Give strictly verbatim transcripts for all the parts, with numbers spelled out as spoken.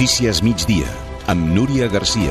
Notícies migdia, amb Núria Garcia.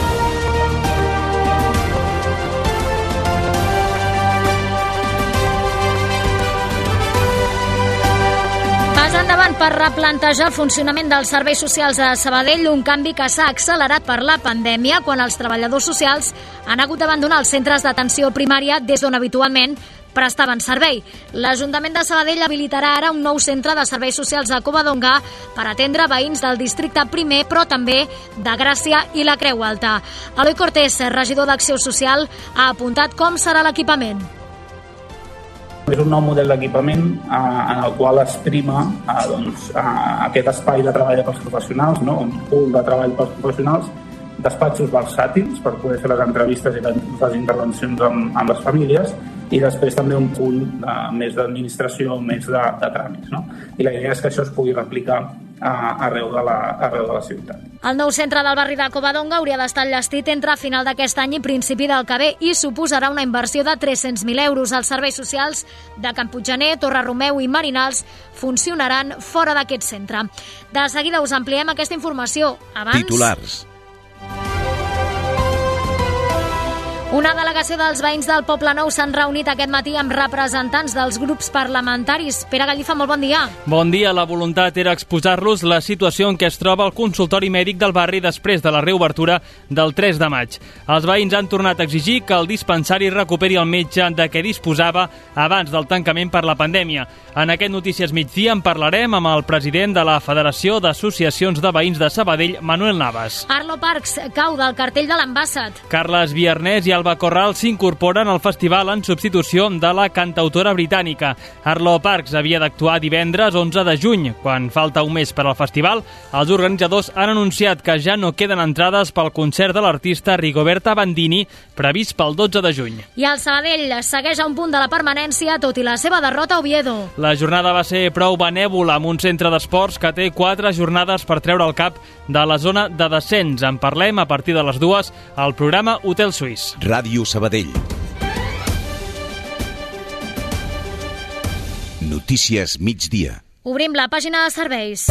Pas endavant per replantejar el funcionament dels serveis socials a Sabadell, un canvi que s'ha accelerat per la pandèmia quan els treballadors socials han hagut d'abandonar els centres d'atenció primària des d'on habitualment prestaven servei. L'Ajuntament de Sabadell habilitarà ara un nou centre de serveis socials a Covadonga per atendre veïns del districte primer, però també de Gràcia i la Creu Alta. Eloi Cortés, regidor d'Acció Social, ha apuntat com serà l'equipament. És un nou model d'equipament eh, en el qual es prima eh, doncs, eh, aquest espai de treball pels professionals, no? Un pool de treball pels professionals, despatxos versàtils per poder fer les entrevistes i les intervencions amb, amb les famílies, i després també un punt de, més d'administració, més de, de tràmits. No? I la idea és que això es pugui replicar a, arreu, de la, arreu de la ciutat. El nou centre del barri de Covadonga hauria d'estar enllestit entre final d'aquest any i principi del que ve i suposarà una inversió de tres-cents mil euros. Els serveis socials de Can Puiggener, Torre Romeu i Marinals funcionaran fora d'aquest centre. De seguida us ampliem aquesta informació. Abans... Titulars. Una delegació dels veïns del Poble Nou s'han reunit aquest matí amb representants dels grups parlamentaris. Pere Gallifa, molt bon dia. Bon dia. La voluntat era exposar-los la situació en què es troba el consultori mèdic del barri després de la reobertura del tres de maig. Els veïns han tornat a exigir que el dispensari recuperi el metge de què disposava abans del tancament per la pandèmia. En aquest Notícies migdia en parlarem amb el president de la Federació d'Associacions de Veïns de Sabadell, Manuel Navas. Arlo Parks cau del cartell de l'Ambassat. Carles Viernès i Alba Corral s'incorporen al festival en substitució de la cantautora britànica. Arlo Parks havia d'actuar divendres onze de juny. Quan falta un mes per al festival, els organitzadors han anunciat que ja no queden entrades pel concert de l'artista Rigoberta Bandini, previst pel dotze de juny. I el Sabadell segueix a un punt de la permanència, tot i la seva derrota a Oviedo. La jornada va ser prou benèvola amb un centre d'esports que té quatre jornades per treure el cap de la zona de descens. En parlem a partir de les dues al programa Hotel Suís. Ràdio Sabadell. Notícies migdia. Obrim la pàgina de serveis.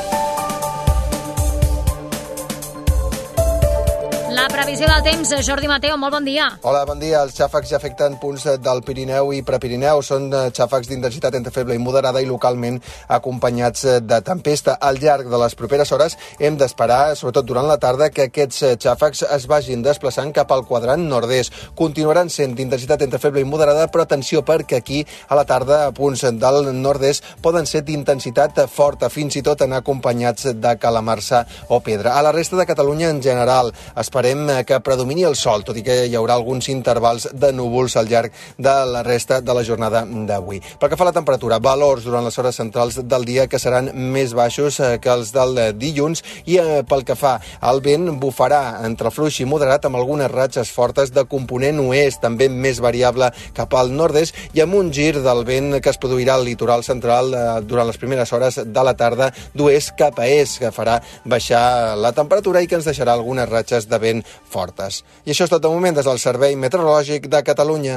La previsió del temps, Jordi Mateo, molt bon dia. Hola, bon dia. Els xàfecs ja afecten punts del Pirineu i Prepirineu. Són xàfecs d'intensitat entre feble i moderada i localment acompanyats de tempesta. Al llarg de les properes hores hem d'esperar, sobretot durant la tarda, que aquests xàfecs es vagin desplaçant cap al quadrant nord-est. Continuaran sent d'intensitat entre feble i moderada, però atenció perquè aquí a la tarda a punts del nord-est poden ser d'intensitat forta, fins i tot anar acompanyats de calamarsa o pedra. A la resta de Catalunya en general esperem que predomini el sol, tot i que hi haurà alguns intervals de núvols al llarg de la resta de la jornada d'avui. Pel que fa a la temperatura, valors durant les hores centrals del dia que seran més baixos que els del dilluns, i pel que fa al vent, bufarà entre fluix i moderat amb algunes ratxes fortes de component oest, també més variable cap al nord-est, i amb un gir del vent que es produirà al litoral central durant les primeres hores de la tarda d'oest cap a est, que farà baixar la temperatura i que ens deixarà algunes ratxes de vent fortes. I això és tot de moment des del Servei Meteorològic de Catalunya.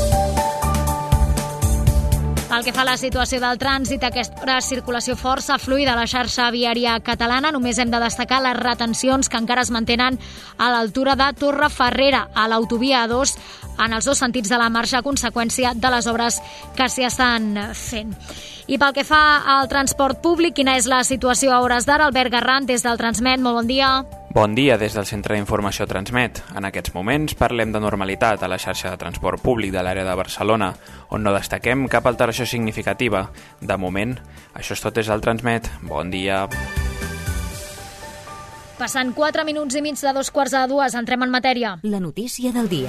Pel que fa a la situació del trànsit, aquesta circulació força fluida a la xarxa viària catalana. Només hem de destacar les retencions que encara es mantenen a l'altura de Torreferrera, a l'autovia A dos, en els dos sentits de la marxa a conseqüència de les obres que s'hi estan fent. I pel que fa al transport públic, quina és la situació a hores d'ara? Albert Garran, des del Transmet, molt bon dia. Bon dia des del Centre d'Informació Transmet. En aquests moments parlem de normalitat a la xarxa de transport públic de l'àrea de Barcelona, on no destaquem cap alteració significativa. De moment, això és tot des del Transmet. Bon dia. Passant quatre minuts i mig de dos quarts de dues, entrem en matèria. La notícia del dia.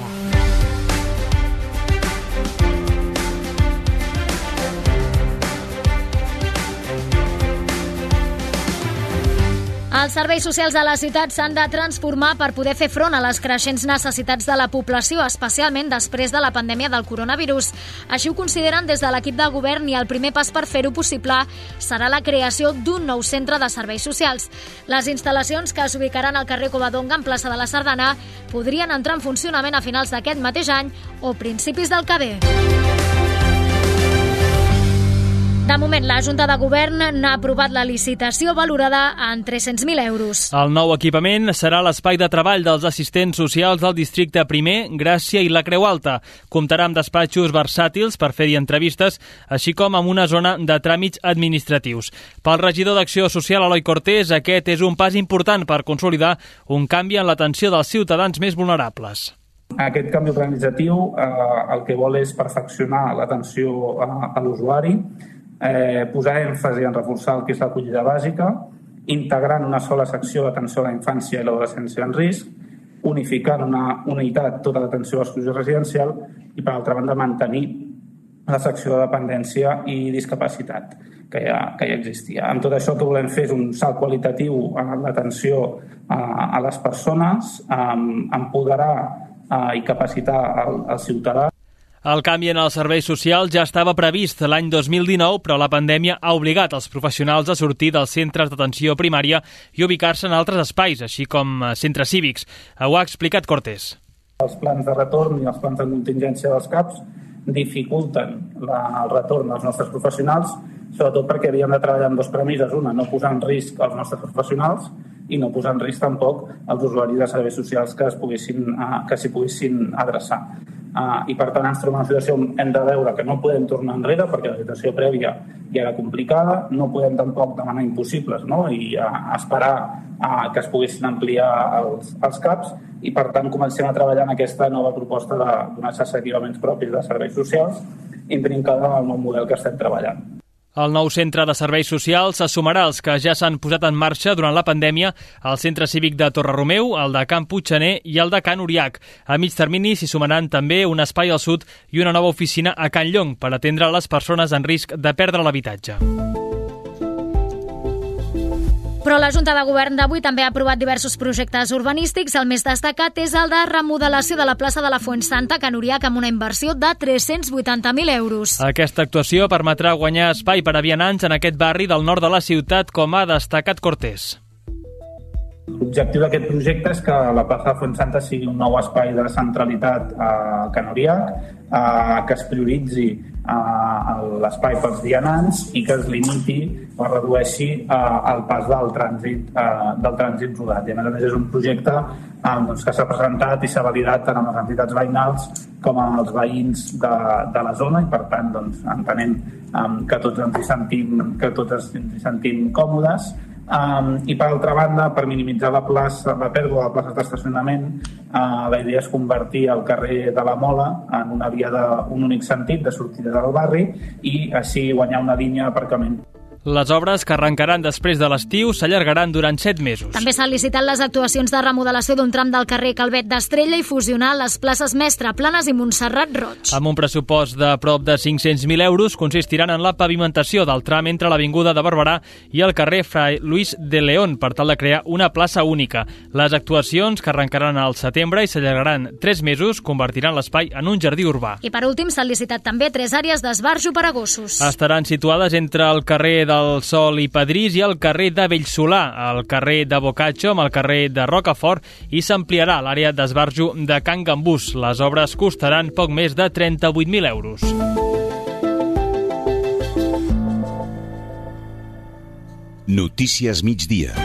Els serveis socials de la ciutat s'han de transformar per poder fer front a les creixents necessitats de la població, especialment després de la pandèmia del coronavirus. Així ho consideren des de l'equip del govern, i el primer pas per fer-ho possible serà la creació d'un nou centre de serveis socials. Les instal·lacions, que s'ubicaran al carrer Covadonga, en plaça de la Sardana, podrien entrar en funcionament a finals d'aquest mateix any o principis del que ve. De moment, la Junta de Govern n'ha aprovat la licitació valorada en tres-cents mil euros. El nou equipament serà l'espai de treball dels assistents socials del districte primer, Gràcia i la Creu Alta. Comptarà amb despatxos versàtils per fer-hi entrevistes, així com amb una zona de tràmits administratius. Pel regidor d'Acció Social, Eloi Cortés, aquest és un pas important per consolidar un canvi en l'atenció dels ciutadans més vulnerables. Aquest canvi organitzatiu eh, el que vol és perfeccionar l'atenció a, a l'usuari, eh, posar èmfasi en reforçar el que és l'acollida bàsica, integrant una sola secció d'atenció a la infància i l'adolescència en risc, unificant una unitat tota l'atenció a l'exclusió residencial i, per altra banda, mantenir la secció de dependència i discapacitat que ja, que ja existia. Amb tot això el que volem fer és un salt qualitatiu en l'atenció a, a les persones, um, empoderar uh, i capacitar el, el ciutadà. El canvi en els serveis socials ja estava previst l'any dos mil dinou, però la pandèmia ha obligat els professionals a sortir dels centres d'atenció primària i ubicar-se en altres espais, així com centres cívics. Ho ha explicat Cortés. Els plans de retorn i els plans de contingència dels C A Ps dificulten la, el retorn dels nostres professionals, sobretot perquè havíem de treballar amb dues premisses. Una, no posar en risc els nostres professionals i no posar en risc tampoc els usuaris de serveis socials que es poguessin, que s'hi poguessin adreçar. Uh, I per tant ens trobem en una situació hem de veure que no podem tornar enrere perquè la situació prèvia ja era complicada, no podem tampoc demanar impossibles, no? I uh, esperar uh, que es poguessin ampliar els, els C A Ps i per tant comencem a treballar en aquesta nova proposta de donar equipaments propis de serveis socials intrincada en el nou model que estem treballant. El nou centre de serveis socials se sumarà als que ja s'han posat en marxa durant la pandèmia, el centre cívic de Torreromeu, el de Can Puiggener i el de Can Uriac. A mig termini s'hi sumaran també un espai al sud i una nova oficina a Can Llong per atendre les persones en risc de perdre l'habitatge. Però la Junta de Govern d'avui també ha aprovat diversos projectes urbanístics. El més destacat és el de remodelació de la plaça de la Fuensanta, Can Uriac, amb una inversió de tres-cents vuitanta mil euros. Aquesta actuació permetrà guanyar espai per a vianants en aquest barri del nord de la ciutat, com ha destacat Cortés. L'objectiu d'aquest projecte és que la plaça de Fuensanta sigui un nou espai de centralitat a Can Uriac, que es prioritzi l'espai pels vianants i que es limiti o redueixi el pas del trànsit, del trànsit rodat. I a més a més és un projecte doncs, que s'ha presentat i s'ha validat tant amb les entitats veïnals com amb els veïns de, de la zona i per tant doncs, entenem que tots ens hi sentim, que tots ens hi sentim còmodes. Um, I per altra banda, per minimitzar la, plaça, la pèrdua de places d'estacionament, uh, la idea és convertir el carrer de la Mola en una via d'un únic sentit de sortida del barri i així guanyar una línia d'aparcament. Les obres, que arrencaran després de l'estiu, s'allargaran durant set mesos. També s'han licitat les actuacions de remodelació d'un tram del carrer Calvet d'Estrella i fusionar les places Mestre Planes i Montserrat Roig. Amb un pressupost de prop de cinc-cents mil euros, consistiran en la pavimentació del tram entre l'Avinguda de Barberà i el carrer Fray Luis de León per tal de crear una plaça única. Les actuacions, que arrencaran al setembre i s'allargaran tres mesos, convertiran l'espai en un jardí urbà. I per últim s'han licitat també tres àrees d'esbarjo per a gossos. Estaran situades entre el carrer de el Sol i Padrís i el carrer de Bellsolà, el carrer de Boccaccio amb el carrer de Rocafort i s'ampliarà l'àrea d'esbarjo de Can Gambús. Les obres costaran poc més de trenta-vuit mil euros. Notícies migdia.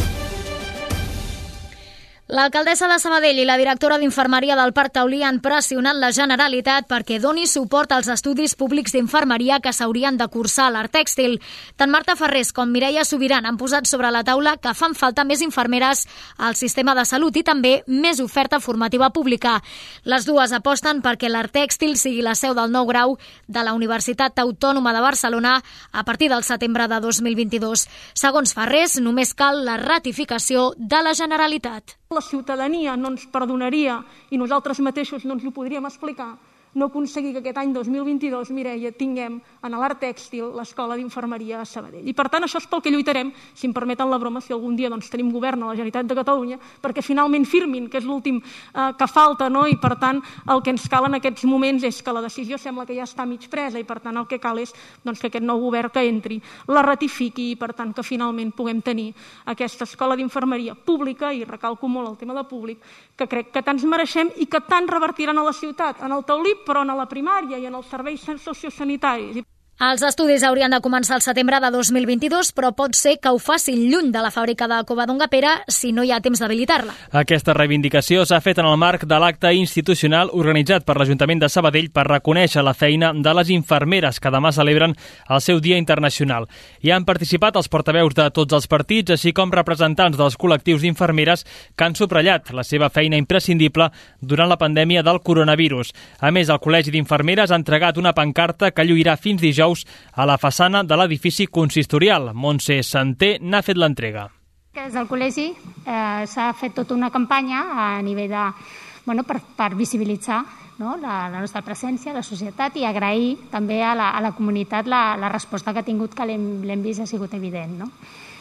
L'alcaldessa de Sabadell i la directora d'Infermeria del Parc Taulí han pressionat la Generalitat perquè doni suport als estudis públics d'infermeria que s'haurien de cursar a l'Art Tèxtil. Tant Marta Ferrés com Mireia Subiran han posat sobre la taula que fan falta més infermeres al sistema de salut i també més oferta formativa pública. Les dues aposten perquè l'Art Tèxtil sigui la seu del nou grau de la Universitat Autònoma de Barcelona a partir del setembre de dos mil vint-i-dos. Segons Ferrés, només cal la ratificació de la Generalitat. La ciutadania no ens perdonaria i nosaltres mateixos no ens ho podríem explicar no aconseguir que aquest any dos mil vint-i-dos, Mireia, tinguem en l'Art Tèxtil l'Escola d'Infermeria a Sabadell. I per tant això és pel que lluitarem, si em permeten la broma, si algun dia doncs, tenim govern a la Generalitat de Catalunya, perquè finalment firmin, que és l'últim eh, que falta, no? I per tant el que ens cal en aquests moments és que la decisió sembla que ja està mig presa i per tant el que cal és doncs, que aquest nou govern que entri la ratifiqui i per tant que finalment puguem tenir aquesta Escola d'Infermeria pública, i recalco molt el tema de públic, que crec que tants mereixem i que tant revertiran a la ciutat, en el Taulí, però en la primària i en els serveis sociosanitaris. Els estudis haurien de començar al setembre de dos mil vint-i-dos, però pot ser que ho facin lluny de la fàbrica de Covadonga Pere si no hi ha temps d'habilitar-la. Aquesta reivindicació s'ha fet en el marc de l'acte institucional organitzat per l'Ajuntament de Sabadell per reconèixer la feina de les infermeres que demà celebren el seu Dia Internacional. Hi han participat els portaveus de tots els partits, així com representants dels col·lectius d'infermeres que han subratllat la seva feina imprescindible durant la pandèmia del coronavirus. A més, el Col·legi d'Infermeres ha entregat una pancarta que lluirà fins dijous a la façana de l'edifici consistorial. Montse Santé n'ha fet l'entrega. Des del col·legi eh, s'ha fet tota una campanya a nivell de, bueno, per, per visibilitzar, no, la, la nostra presència, la societat, i agrair també a la, a la comunitat la, la resposta que ha tingut, que l'hem vist, ha sigut evident. No?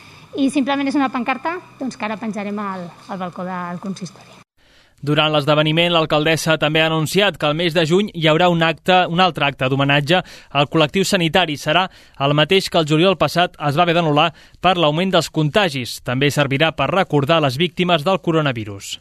I simplement és una pancarta doncs, que ara penjarem al, al balcó del consistori. Durant l'esdeveniment, l'alcaldessa també ha anunciat que el mes de juny hi haurà un acte, un altre acte d'homenatge al col·lectiu sanitari. Serà el mateix que el juliol passat es va haver d'anul·lar per l'augment dels contagis. També servirà per recordar les víctimes del coronavirus.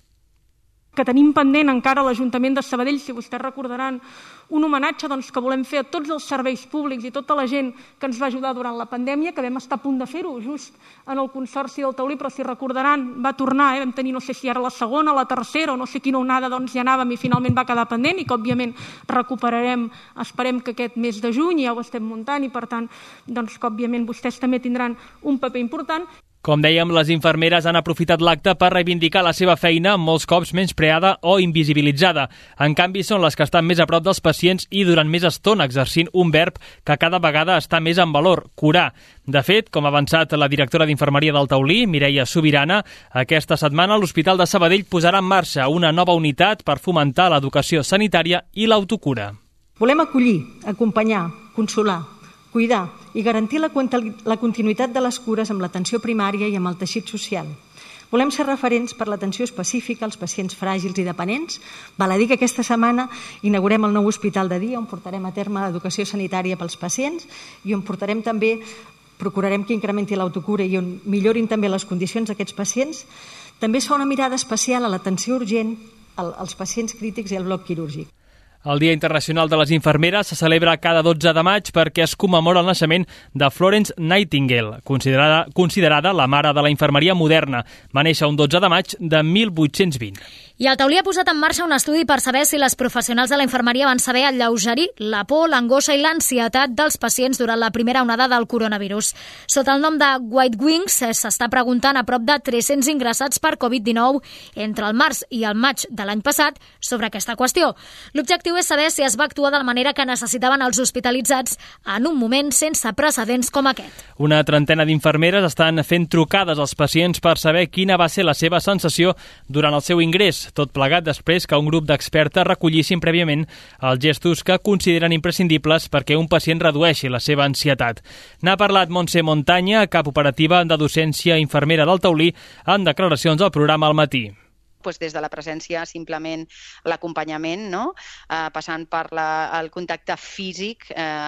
Que tenim pendent encara a l'Ajuntament de Sabadell, si vostès recordaran, un homenatge doncs, que volem fer a tots els serveis públics i tota la gent que ens va ajudar durant la pandèmia, que vam estar a punt de fer-ho just en el Consorci del Taulí, però si recordaran va tornar, eh? vam tenir no sé si era la segona, la tercera o no sé quina onada doncs, hi anàvem i finalment va quedar pendent i que òbviament recuperarem, esperem que aquest mes de juny ja ho estem muntant i per tant doncs, que òbviament vostès també tindran un paper important. Com dèiem, les infermeres han aprofitat l'acte per reivindicar la seva feina, molts cops menyspreada o invisibilitzada. En canvi, són les que estan més a prop dels pacients i durant més estona exercint un verb que cada vegada està més en valor, curar. De fet, com ha avançat la directora d'Infermeria del Taulí, Mireia Subirana, aquesta setmana l'Hospital de Sabadell posarà en marxa una nova unitat per fomentar l'educació sanitària i l'autocura. Volem acollir, acompanyar, consolar, cuidar i garantir la, la continuïtat de les cures amb l'atenció primària i amb el teixit social. Volem ser referents per l'atenció específica als pacients fràgils i dependents. Val a dir que aquesta setmana inaugurem el nou hospital de dia on portarem a terme l'educació sanitària pels pacients i on portarem també, procurarem que incrementi l'autocura i on millorin també les condicions d'aquests pacients. També es fa una mirada especial a l'atenció urgent als pacients crítics i al bloc quirúrgic. El Dia Internacional de les Infermeres se celebra cada dotze de maig perquè es commemora el naixement de Florence Nightingale, considerada, considerada la mare de la infermeria moderna. Va néixer un dotze de maig de mil vuit-cents vint. I el Taulí ha posat en marxa un estudi per saber si les professionals de la infermeria van saber alleugerir la por, l'angoixa i l'ansietat dels pacients durant la primera onada del coronavirus. Sota el nom de White Wings s'està preguntant a prop de tres-cents ingressats per covid dinou entre el març i el maig de l'any passat sobre aquesta qüestió. L'objectiu és saber si es va actuar de la manera que necessitaven els hospitalitzats en un moment sense precedents com aquest. Una trentena d'infermeres estan fent trucades als pacients per saber quina va ser la seva sensació durant el seu ingrés, tot plegat després que un grup d'expertes recollissin prèviament els gestos que consideren imprescindibles perquè un pacient redueixi la seva ansietat. N'ha parlat Montse Montaña, cap operativa de docència infermera del Taulí, en declaracions al programa Al Matí. Pues des de la presència, simplement l'acompanyament, no? eh, passant per la, el contacte físic,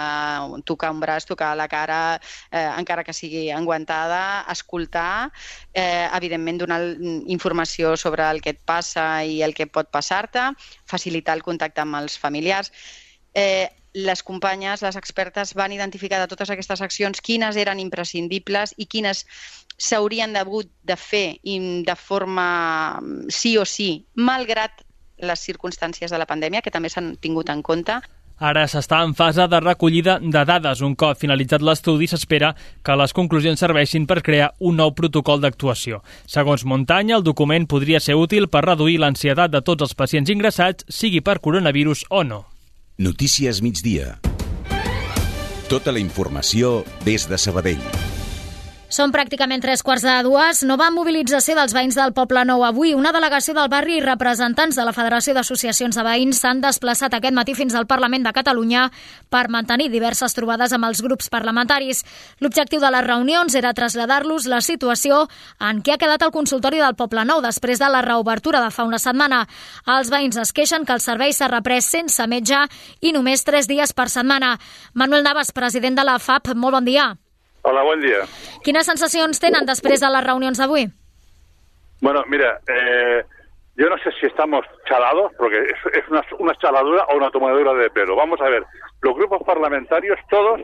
eh, tocar un braç, tocar la cara, eh, encara que sigui enguantada, escoltar, eh, evidentment donar informació sobre el que et passa i el que pot passar-te, facilitar el contacte amb els familiars. Eh, les companyes, les expertes, van identificar de totes aquestes accions quines eren imprescindibles i quines s'haurien d'hagut de fer de forma sí o sí, malgrat les circumstàncies de la pandèmia, que també s'han tingut en compte. Ara s'està en fase de recollida de dades. Un cop finalitzat l'estudi, s'espera que les conclusions serveixin per crear un nou protocol d'actuació. Segons Montaña, el document podria ser útil per reduir l'ansietat de tots els pacients ingressats, sigui per coronavirus o no. Notícies migdia. Tota la informació des de Sabadell. Són pràcticament tres quarts de dues. Nova mobilització dels veïns del Poble Nou avui. Una delegació del barri i representants de la Federació d'Associacions de Veïns s'han desplaçat aquest matí fins al Parlament de Catalunya per mantenir diverses trobades amb els grups parlamentaris. L'objectiu de les reunions era traslladar-los la situació en què ha quedat el consultori del Poble Nou després de la reobertura de fa una setmana. Els veïns es queixen que el servei s'ha reprès sense metge i només tres dies per setmana. Manuel Navas, president de la F A P, molt bon dia. Hola, buen día. Quines sensacions tenen després de les reunions d'avui? Bueno, mira, eh, yo no sé si estamos chalados, porque es, es una, una chaladura o una tomadura de pelo. Vamos a ver, los grupos parlamentarios, todos,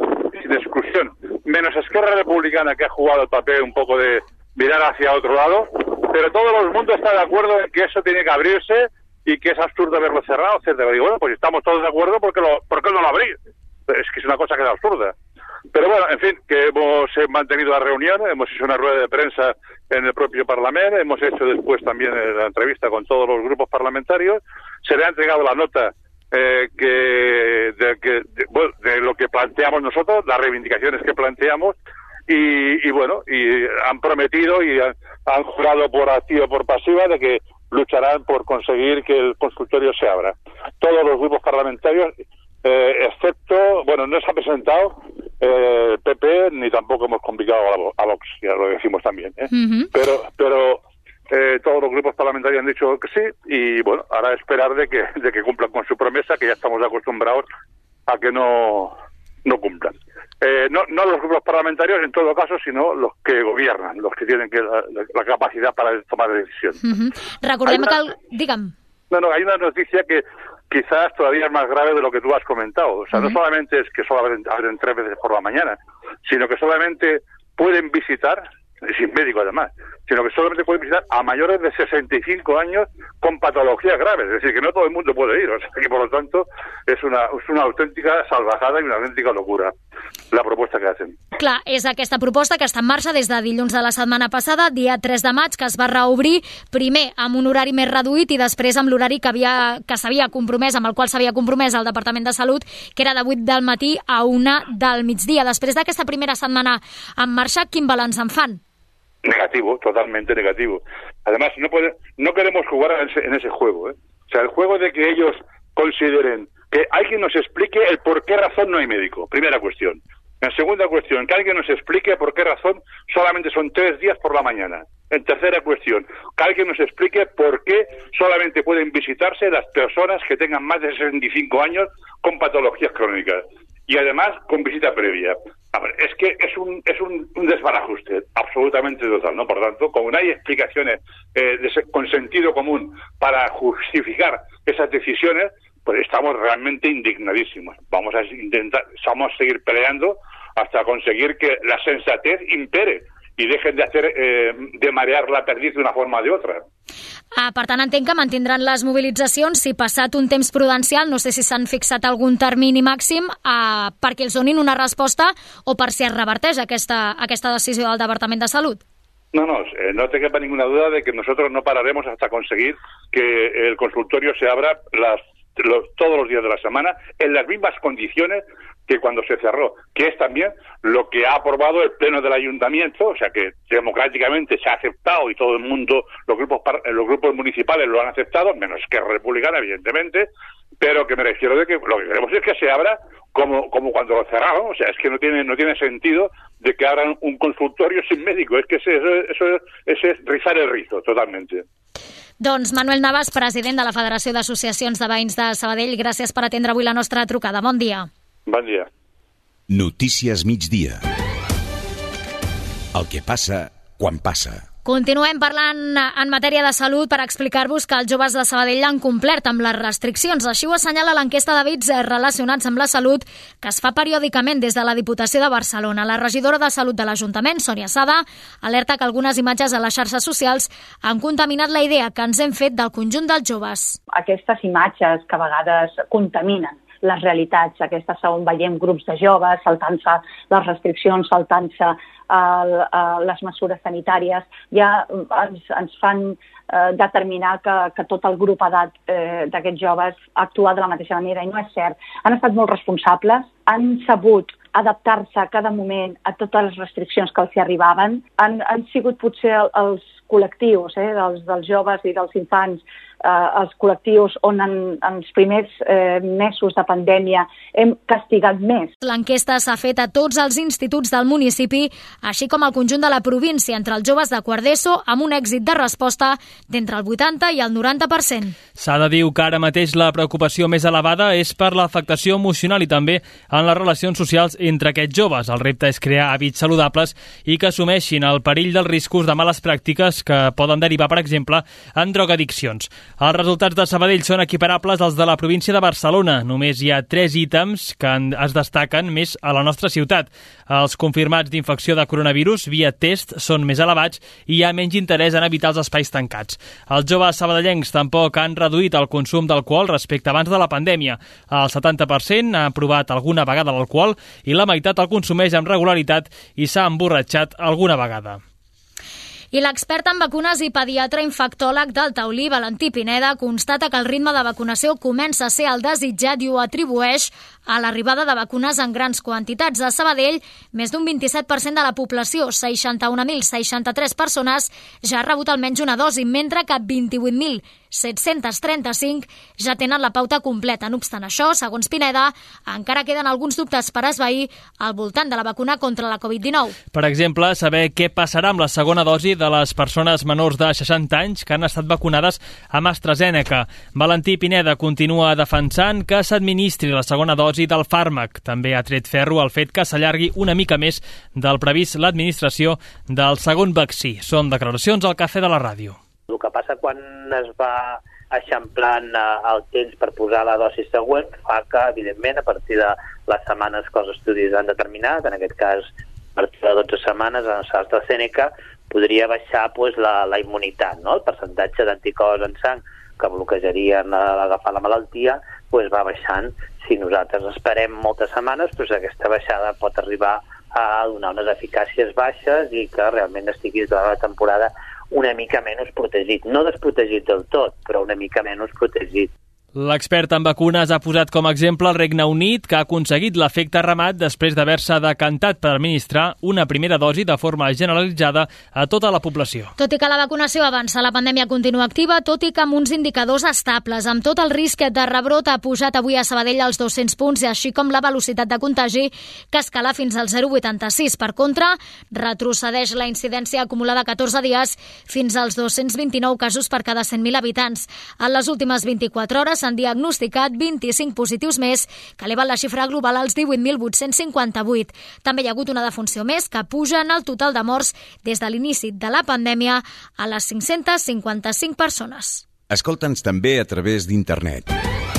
sin exclusión, menos Esquerra Republicana, que ha jugado el papel un poco de mirar hacia otro lado, pero todo el mundo está de acuerdo en que eso tiene que abrirse y que es absurdo haberlo cerrado, etcétera. Y bueno, pues estamos todos de acuerdo porque lo, ¿por qué no lo abrir? Es que es una cosa que es absurda. Pero bueno, en fin, que hemos mantenido la reunión, hemos hecho una rueda de prensa en el propio Parlamento, hemos hecho después también la entrevista con todos los grupos parlamentarios, se le ha entregado la nota eh, que, de, que de, bueno, de lo que planteamos nosotros, las reivindicaciones que planteamos, y, y bueno, y han prometido y han, han jurado por activa o por pasiva de que lucharán por conseguir que el consultorio se abra. Todos los grupos parlamentarios, eh, excepto, bueno, no se ha presentado eh, el P P, ni tampoco hemos convocado a, a Vox, ya lo decimos también, ¿eh? Uh-huh. Pero, pero eh, todos los grupos parlamentarios han dicho que sí, y bueno, ahora esperar de que, de que cumplan con su promesa, que ya estamos acostumbrados a que no, no cumplan. Eh, no, no los grupos parlamentarios en todo caso, sino los que gobiernan, los que tienen que la, la capacidad para tomar decisiones. Uh-huh. Recordem una, que... El... Digue'm. No, no, hay una noticia que quizás todavía es más grave de lo que tú has comentado. O sea, uh-huh. no solamente es que solo abren, abren tres veces por la mañana, sino que solamente pueden visitar, sin médico además, sino que solamente pueden visitar a mayores de sesenta y cinco años con patologías graves. Es decir, que no todo el mundo puede ir. O sea, que por lo tanto es una, es una auténtica salvajada i una autèntica locura la proposta que hacen. Clar, és aquesta proposta que està en marxa des de dilluns de la setmana passada, dia tres de maig, que es va reobrir primer amb un horari més reduït i després amb l'horari que havia que s'havia compromès, amb el qual s'havia compromès el Departament de Salut, que era de vuit del matí a una del migdia. Després d'aquesta primera setmana en marxa, quin balanç en fan? Negativo, totalmente negativo. Además, no puede, no queremos jugar en ese, en ese juego, ¿eh? O sea, el juego de que ellos consideren que alguien nos explique el por qué razón no hay médico, primera cuestión. En segunda cuestión, que alguien nos explique por qué razón solamente son tres días por la mañana. En tercera cuestión, que alguien nos explique por qué solamente pueden visitarse las personas que tengan más de sesenta y cinco años con patologías crónicas. Y además con visita previa. A ver, es que es un es un, un desbarajuste absolutamente total, ¿no? Por tanto, como no hay explicaciones eh, de, con sentido común para justificar esas decisiones, pues estamos realmente indignadísimos. Vamos a intentar, vamos a seguir peleando hasta conseguir que la sensatez impere i deixen de, hacer, eh, de marear la perdiz d'una forma o d'altra. Ah, per tant, entenc que mantindran les mobilitzacions si passat un temps prudencial, no sé si s'han fixat algun termini màxim eh, perquè els donin una resposta o per si es reverteix aquesta, aquesta decisió del Departament de Salut. No, no, eh, no te quepa ninguna duda de que nosotros no pararemos hasta conseguir que el consultorio se abra las, los, todos los días de la semana en las mismas condiciones que cuando se cerró, que es también lo que ha aprobado el Pleno del Ayuntamiento, o sea que democráticamente se ha aceptado y todo el mundo, los grupos los grupos municipales lo han aceptado, menos que Republicana, evidentemente, pero que me refiero de que lo que queremos es que se abra como como cuando lo cerraron, o sea, es que no tiene no tiene sentido de que abran un consultorio sin médico, es que eso, eso, eso es rizar el rizo, totalmente. Doncs Manuel Navas, president de la Federació d'Associacions de Veïns de Sabadell, gràcies per atendre avui la nostra trucada. Bon dia. Bon dia. Notícies migdia. El que passa quan passa. Continuem parlant en matèria de salut per explicar-vos que els joves de Sabadell han complert amb les restriccions. Així ho assenyala l'enquesta de bits relacionats amb la salut que es fa periòdicament des de la Diputació de Barcelona. La regidora de Salut de l'Ajuntament, Sònia Sada, alerta que algunes imatges a les xarxes socials han contaminat la idea que ens hem fet del conjunt dels joves. Aquestes imatges que a vegades contaminen les realitats, aquestes on veiem grups de joves saltant-se les restriccions, saltant-se uh, les mesures sanitàries, ja ens, ens fan uh, determinar que, que tot el grup d'edat uh, d'aquests joves actua de la mateixa manera, i no és cert. Han estat molt responsables, han sabut adaptar-se a cada moment a totes les restriccions que els hi arribaven, han, han sigut potser els col·lectius eh, dels, dels joves i dels infants, eh, els col·lectius on en, en els primers eh, mesos de pandèmia hem castigat més. L'enquesta s'ha fet a tots els instituts del municipi, així com al conjunt de la província, entre els joves de quart d'ESO, amb un èxit de resposta d'entre el vuitanta i el noranta per cent. Sada diu que ara mateix la preocupació més elevada és per l'afectació emocional i també en les relacions socials entre aquests joves. El repte és crear hàbits saludables i que assumeixin el perill dels riscos de males pràctiques que poden derivar, per exemple, en drogadiccions. Els resultats de Sabadell són equiparables als de la província de Barcelona. Només hi ha tres ítems que es destaquen més a la nostra ciutat. Els confirmats d'infecció de coronavirus via test són més elevats i hi ha menys interès en evitar els espais tancats. Els joves sabadellencs tampoc han reduït el consum d'alcohol respecte abans de la pandèmia. El setanta per cent ha provat alguna vegada l'alcohol i la meitat el consumeix amb regularitat i s'ha emborratxat alguna vegada. I l'expert en vacunes i pediatre infectòleg del Taulí, Valentí Pineda, constata que el ritme de vacunació comença a ser el desitjat i ho atribueix a l'arribada de vacunes en grans quantitats. A Sabadell, més d'un vint-i-set per cent de la població, seixanta-un mil seixanta-tres persones, ja ha rebut almenys una dosi, mentre que vint-i-vuit mil set-cents trenta-cinc ja tenen la pauta completa. No obstant això, segons Pineda, encara queden alguns dubtes per esvair al voltant de la vacuna contra la covid dinou. Per exemple, saber què passarà amb la segona dosi de les persones menors de seixanta anys que han estat vacunades amb AstraZeneca. Valentí Pineda continua defensant que s'administri la segona dosi del fàrmac. També ha tret ferro el fet que s'allargui una mica més del previst l'administració del segon vaccí. Són declaracions al Cafè de la Ràdio. El que passa quan es va eixamplant el temps per posar la dosi següent fa que, evidentment, a partir de les setmanes que els estudis han determinat, en aquest cas, a partir de dotze setmanes, en AstraZeneca, podria baixar pues, la, la immunitat, no? El percentatge d'anticorps en sang que bloquejarien agafar la malaltia pues, va baixant. Si nosaltres esperem moltes setmanes, pues, aquesta baixada pot arribar a donar unes eficàcies baixes i que realment estigui tota la temporada una mica menys protegit. No desprotegit del tot, però una mica menys protegit. L'expert en vacunes ha posat com a exemple el Regne Unit, que ha aconseguit l'efecte remat després d'haver-se decantat per administrar una primera dosi de forma generalitzada a tota la població. Tot i que la vacunació avança, la pandèmia continua activa, tot i que amb uns indicadors estables. Amb tot el risc de rebrot ha pujat avui a Sabadell als dos-cents punts, així com la velocitat de contagi, que escala fins al zero coma vuitanta-sis. Per contra, retrocedeix la incidència acumulada catorze dies fins als dos-cents vint-i-nou casos per cada cent mil habitants. En les últimes vint-i-quatre hores s'han diagnosticat vint-i-cinc positius més, que eleven la xifra global als divuit mil vuit-cents cinquanta-vuit. També hi ha hagut una defunció més, que puja en el total de morts des de l'inici de la pandèmia a les cinc-cents cinquanta-cinc persones. Escolta'ns també a través d'internet.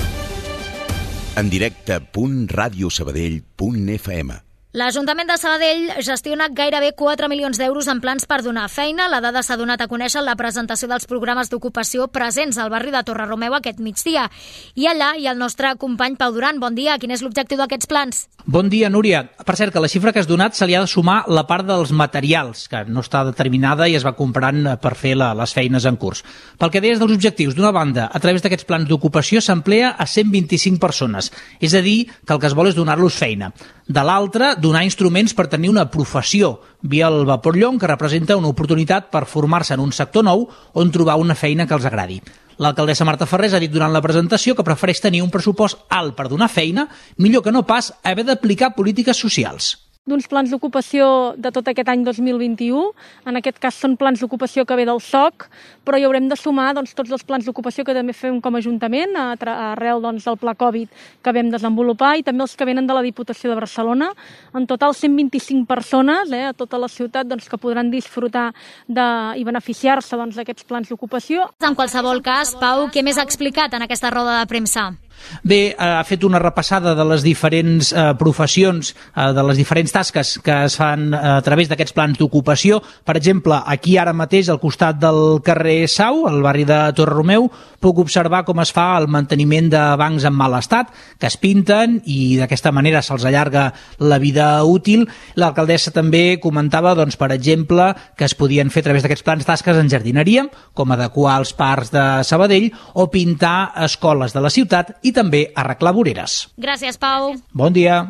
En directe punt radiosabadell punt f m. L'Ajuntament de Sabadell gestiona gairebé quatre milions d'euros en plans per donar feina. La dada s'ha donat a conèixer en la presentació dels programes d'ocupació presents al barri de Torreromeu aquest migdia. I allà hi ha el nostre company Pau Duran. Bon dia. Quin és l'objectiu d'aquests plans? Bon dia, Núria. Per cert, que la xifra que has donat se li ha de sumar la part dels materials, que no està determinada i es va comprant per fer la, les feines en curs. Pel que deies dels objectius, d'una banda, a través d'aquests plans d'ocupació s'emplea a cent vint-i-cinc persones, és a dir, que el que es vol és donar-los feina. De l'altra, donar instruments per tenir una professió, via el Vapor Llong, que representa una oportunitat per formar-se en un sector nou on trobar una feina que els agradi. L'alcaldessa Marta Ferrés ha dit durant la presentació que prefereix tenir un pressupost alt per donar feina, millor que no pas haver d'aplicar polítiques socials. D'uns plans d'ocupació de tot aquest any dos mil vint-i-u. En aquest cas són plans d'ocupació que ve del S O C, però hi haurem de sumar doncs, tots els plans d'ocupació que també fem com a Ajuntament, arrel doncs, del pla Covid que vam desenvolupar, i també els que venen de la Diputació de Barcelona. En total, cent vint-i-cinc persones eh, a tota la ciutat doncs, que podran disfrutar de, i beneficiar-se doncs, d'aquests plans d'ocupació. En qualsevol cas, Pau, què més ha explicat en aquesta roda de premsa? Bé, ha fet una repassada de les diferents eh, professions, eh, de les diferents tasques que es fan eh, a través d'aquests plans d'ocupació. Per exemple, aquí ara mateix, al costat del carrer Sau, al barri de Torreromeu, puc observar com es fa el manteniment de bancs en mal estat, que es pinten i d'aquesta manera se'ls allarga la vida útil. L'alcaldessa també comentava, doncs, per exemple, que es podien fer a través d'aquests plans tasques en jardineria, com adequar els parcs de Sabadell o pintar escoles de la ciutat i també arreglar voreres. Gràcies, Pau. Bon dia.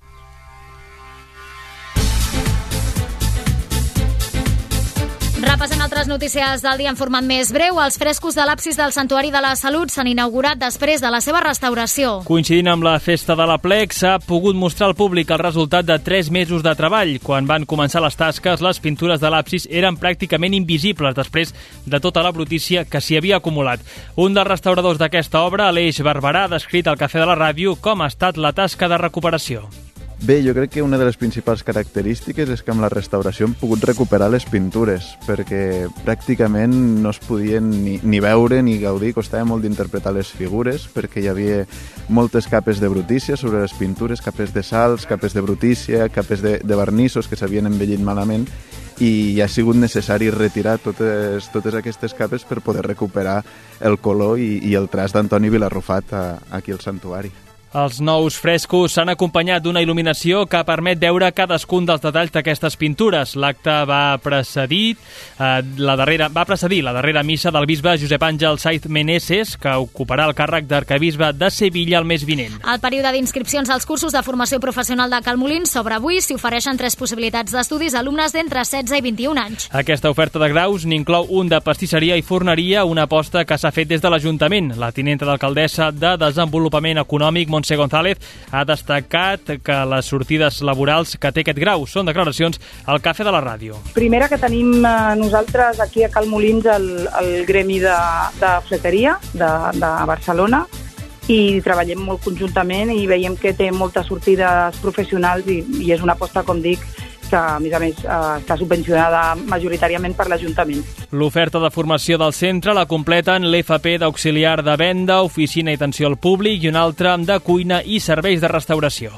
Repassem altres notícies del dia en format més breu. Els frescos de l'absis del Santuari de la Salut s'han inaugurat després de la seva restauració. Coincidint amb la festa de l'Aplec, s'ha pogut mostrar al públic el resultat de tres mesos de treball. Quan van començar les tasques, les pintures de l'absis eren pràcticament invisibles després de tota la brutícia que s'hi havia acumulat. Un dels restauradors d'aquesta obra, Aleix Barberà, ha descrit al Cafè de la Ràdio com ha estat la tasca de recuperació. Bé, jo crec que una de les principals característiques és que amb la restauració hem pogut recuperar les pintures, perquè pràcticament no es podien ni, ni veure ni gaudir, costava molt d'interpretar les figures, perquè hi havia moltes capes de brutícia sobre les pintures, capes de sals, capes de brutícia, capes de, de vernissos que s'havien envellit malament, i ha sigut necessari retirar totes, totes aquestes capes per poder recuperar el color i, i el traç d'Antoni Vilarrufat a, aquí al santuari. Els nous frescos s'han acompanyat d'una il·luminació que permet veure cadascun dels detalls d'aquestes pintures. L'acte va precedir eh, la darrera va precedir la darrera missa del bisbe Josep Àngel Saiz Meneses, que ocuparà el càrrec d'arquebisbe de Sevilla el mes vinent. El període d'inscripcions als cursos de formació professional de Cal Molins s'obre avui. S'hi ofereixen tres possibilitats d'estudis a alumnes d'entre setze i vint-i-un anys. Aquesta oferta de graus n'inclou un de pastisseria i forneria, una aposta que s'ha fet des de l'Ajuntament. La tinenta d'alcaldessa de Desenvolupament Econòmic, Montse González, ha destacat que les sortides laborals que té aquest grau són declaracions al Cafè de la Ràdio. Primera, que tenim eh, nosaltres aquí a Cal Molins el, el gremi de, de fleteria de, de Barcelona, i treballem molt conjuntament i veiem que té moltes sortides professionals i, i és una aposta, com dic, que a més a més està subvencionada majoritàriament per l'Ajuntament. L'oferta de formació del centre la completen l'F P d'auxiliar de venda, oficina i atenció al públic i un altre de cuina i serveis de restauració.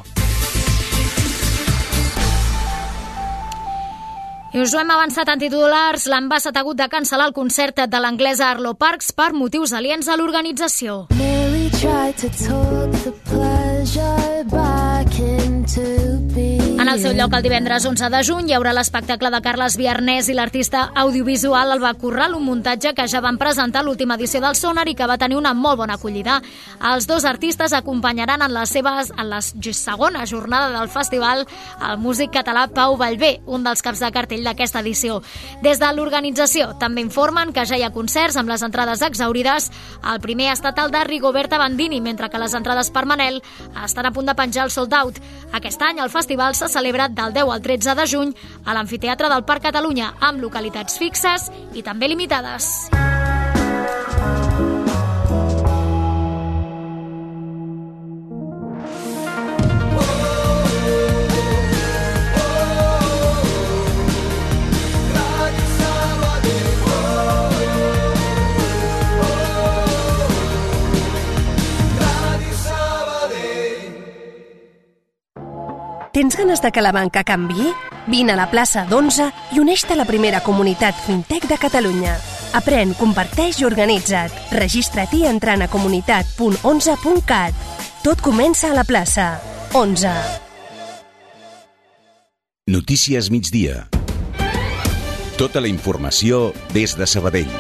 I us ho hem avançat en titulars. L'Ambassat ha hagut de cancel·lar el concert de l'anglesa Arlo Parks per motius aliens a l'organització. En el seu lloc, el divendres onze de juny, hi haurà l'espectacle de Carles Viarnès i l'artista audiovisual Alba Corral, un muntatge que ja van presentar a l'última edició del Sonar i que va tenir una molt bona acollida. Els dos artistes acompanyaran en les seves en la segona jornada del festival el músic català Pau Vallvé, un dels caps de cartell d'aquesta edició. Des de l'organització també informen que ja hi ha concerts amb les entrades exaurides. El primer ha estat el de Rigoberta Bandini, mentre que les entrades per Manel estan a punt de penjar el sold out. Aquest any el festival se celebra del deu al tretze de juny a l'Amfiteatre del Parc Catalunya, amb localitats fixes i també limitades. Tens ganes de que la banca canviï? Vine a la plaça d'Onze i uneix-te a la primera comunitat fintech de Catalunya. Aprèn, comparteix i organitza't. Registra-t'hi entrant a comunitat punt onze punt cat. Tot comença a la plaça. Onze. Notícies migdia. Tota la informació des de Sabadell.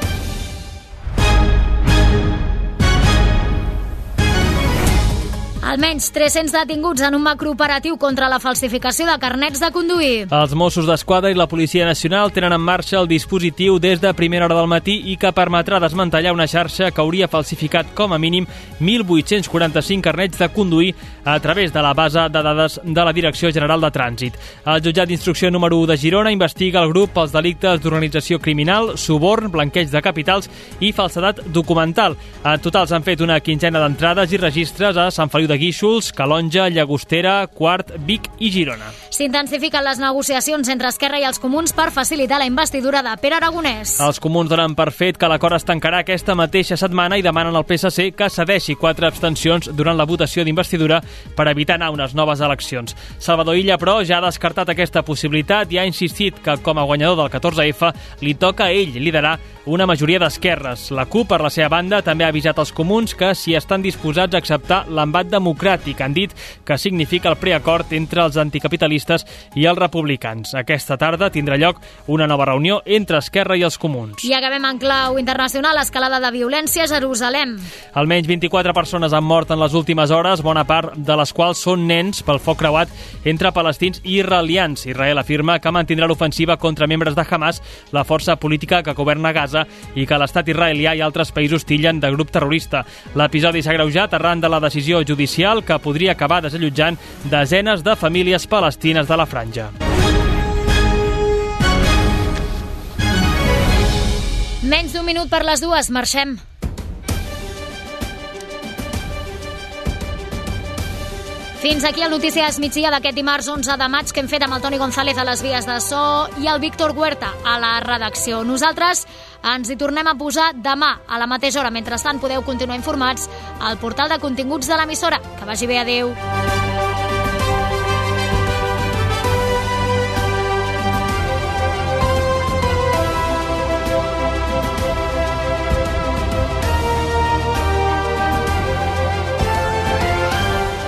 Almenys tres-cents detinguts en un macrooperatiu contra la falsificació de carnets de conduir. Els Mossos d'Esquadra i la Policia Nacional tenen en marxa el dispositiu des de primera hora del matí i que permetrà desmantellar una xarxa que hauria falsificat com a mínim mil vuit-cents quaranta-cinc carnets de conduir a través de la base de dades de la Direcció General de Trànsit. El jutjat d'instrucció número u de Girona investiga el grup pels delictes d'organització criminal, suborn, blanqueig de capitals i falsedat documental. En total s'han fet una quinzena d'entrades i registres a Sant Feliu de Guíxols, Calonja, Llagostera, Quart, Vic i Girona. S'intensifiquen les negociacions entre Esquerra i els Comuns per facilitar la investidura de Pere Aragonès. Els Comuns donen per fet que l'acord es tancarà aquesta mateixa setmana i demanen al P S C que cedeixi quatre abstencions durant la votació d'investidura per evitar anar a unes noves eleccions. Salvador Illa, però, ja ha descartat aquesta possibilitat i ha insistit que, com a guanyador del catorze efa, li toca a ell liderar una majoria d'esquerres. La CUP, per la seva banda, també ha avisat els Comuns que si estan disposats a acceptar l'embat democràtic. Han dit que significa el preacord entre els anticapitalistes i els republicans. Aquesta tarda tindrà lloc una nova reunió entre Esquerra i els Comuns. I acabem en clau internacional, escalada de violència a Jerusalem. Almenys vint-i-quatre persones han mort en les últimes hores, bona part de les quals són nens pel foc creuat entre palestins i israelians. Israel afirma que mantindrà l'ofensiva contra membres de Hamas, la força política que governa Gaza, i que l'estat israelià i altres països tillen de grup terrorista. L'episodi s'ha agreujat arran de la decisió judicial que podria acabar desallotjant desenes de famílies palestines de la franja. Menys d'un minut per les dues, marxem. Fins aquí el Notícies Migdia d'aquest dimarts onze de maig que hem fet amb el Toni González a les vies de so i el Víctor Huerta a la redacció. Nosaltres ens hi tornem a posar demà a la mateixa hora. Mentrestant podeu continuar informats al portal de continguts de l'emissora. Que vagi bé, adeu.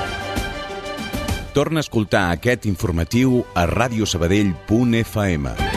Torna a escoltar aquest informatiu a radiosabadell punt f m.